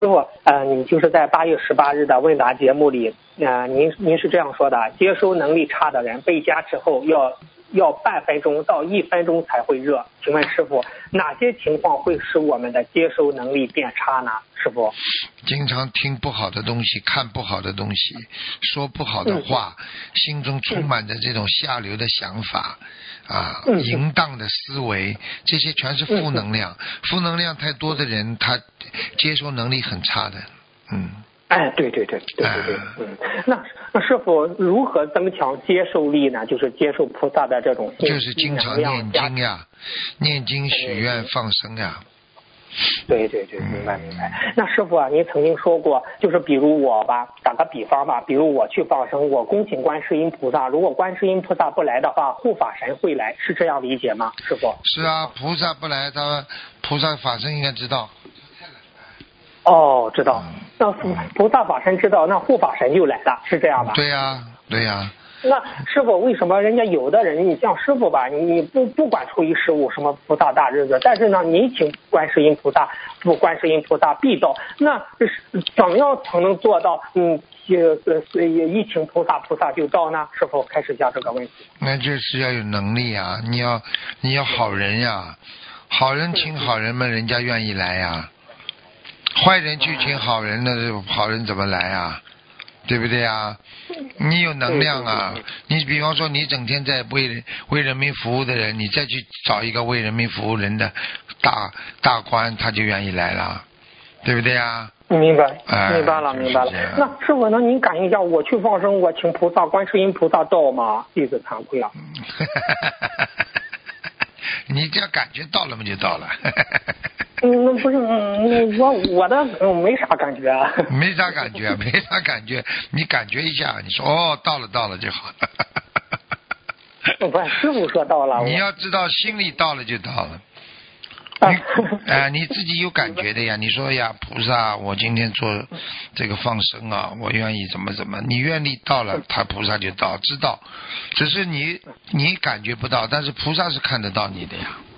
傅，你就是在8月18日的问答节目里，您是这样说的：接收能力差的人被加持后要半分钟到1分钟才会热。请问师傅，哪些情况会使我们的接收能力变差呢？师傅， 经常听不好的东西，看不好的东西，说不好的话，心中充满着这种下流的想法淫荡的思维，这些全是负能量。负能量太多的人，他接收能力很差的。 对，那师傅如何增强接受力呢？就是接受菩萨的这种信息， 就是经常念经呀，念经许愿放生呀。 对，明白。那师傅啊，您曾经说过，就是比如我吧，打个比方吧，比如我去放生，我恭请观世音菩萨，如果观世音菩萨不来的话，护法神会来，是这样理解吗？师傅？ 是啊，菩萨不来，菩萨法身应该知道。 知道。那菩萨法身知道，那护法神就来了，是这样吧？ 对呀。 那师傅，为什么人家有的人，你像师傅吧，你不管初一十五什么菩萨大日子，但是呢，你请观世音菩萨，观世音菩萨必到。那怎么样才能做到一请菩萨就到呢？师傅开始讲这个问题。 那就是要有能力啊，你要好人呀，好人请好人们，人家愿意来呀。坏人去请好人，那好人怎么来啊？对不对啊？你有能量啊！你比方说，你整天在为人民服务的人，你再去找一个为人民服务人的大官，他就愿意来了，对不对啊？ 明白了。 那师傅，那您感应一下，我去放生，我请菩萨，观世音菩萨到吗？弟子惭愧了。 你只要感觉到了嘛，就到了。 不是，我的没啥感觉。 没啥感觉，你感觉一下，你说到了就好了。 不是，师傅说到了。 你要知道，心里到了就到了。你自己有感觉的呀。你说呀，菩萨，我今天做这个放生啊，我愿意怎么，你愿力到了，他菩萨就到，知道。只是你感觉不到，但是菩萨是看得到你的呀。